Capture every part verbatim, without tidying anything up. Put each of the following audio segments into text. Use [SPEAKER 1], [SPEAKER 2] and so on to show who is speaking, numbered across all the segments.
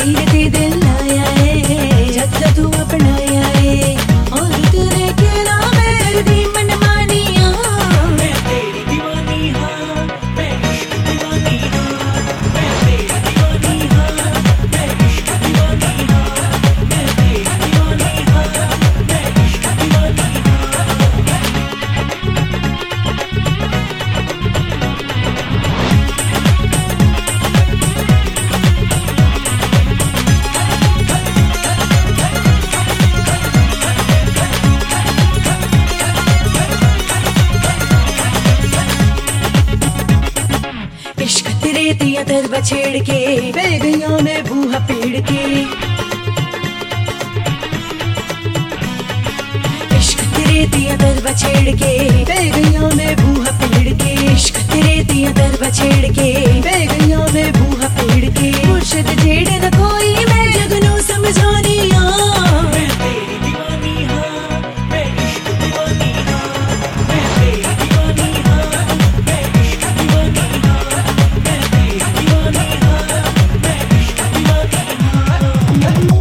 [SPEAKER 1] तेरे ते दिल लाया है जद का तू अपनाया है और तेरे के नाम मेरी दी मनमानिया मैं तेरी दीवानी हाँ मैं इश्क दीवानी हाँ मैं तेरी दीवानी हाँ मैं इश्क दीवानी हाँ मैं तेरी दीवानी हाँ मैं इश्क दीवानी इश्क तेरे तिया दर बछेड़ के बह गया मैं बूहा पेड़ के इश्क तेरे तिया दर बछेड़ के बह गया मैं बूहा पेड़ के इश्क तेरे तिया दर बछेड़ के बह गया मैं बूहा पेड़ के मुर्शिद जेड़े न कोई मैं जगनू समझानी मैं तेरी दीवानी हाँ मैं इश्क दीवानी हाँ मैं तेरी दीवानी हाँ मैं इश्क दीवानी हाँ मैं तेरी दीवानी हाँ मैं इश्क दीवानी हाँ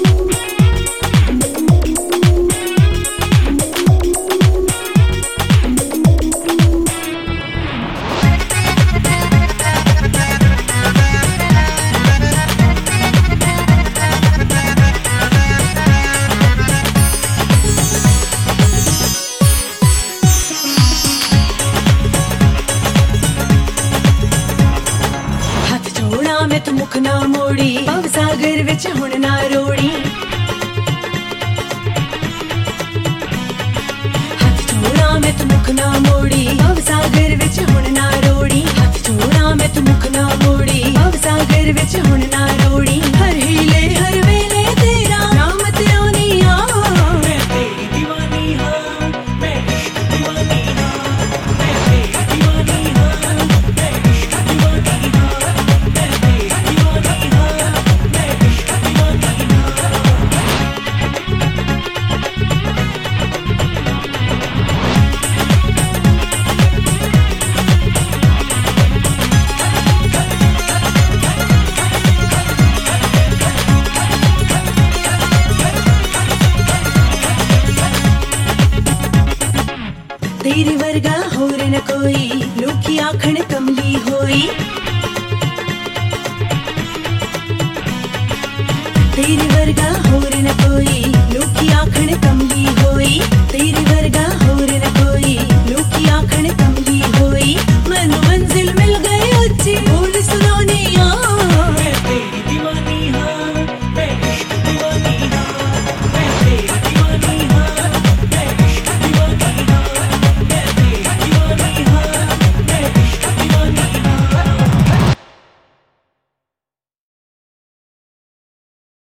[SPEAKER 1] मैं तू मुख ना मोड़ी भव सागर विच हुण ना रोड़ी हाथ जोड़ा मैं तू मुख ना मोड़ी भव सागर विच हुण ना रोड़ी हाथ जोड़ा मैं तू मुख ना मोड़ी भव सागर विच हुण ना रोड़ी हर हीले हर वेले तेरा नाम त्यानी आ मैं तेरी दीवानी हाँ मैं इश्क दीवानी हाँ मैं तेरी दीवानी हाँ मैं इश्क दीवानी हाँ मैं तेरी दीवानी हाँ मैं इश्क दीवानी हाँ तेरी वर्गा होर न कोई लोकी आखण कमली होई तेरी वर्गा होर न कोई लोकी आखण कमली होई तेरी वर्गा होर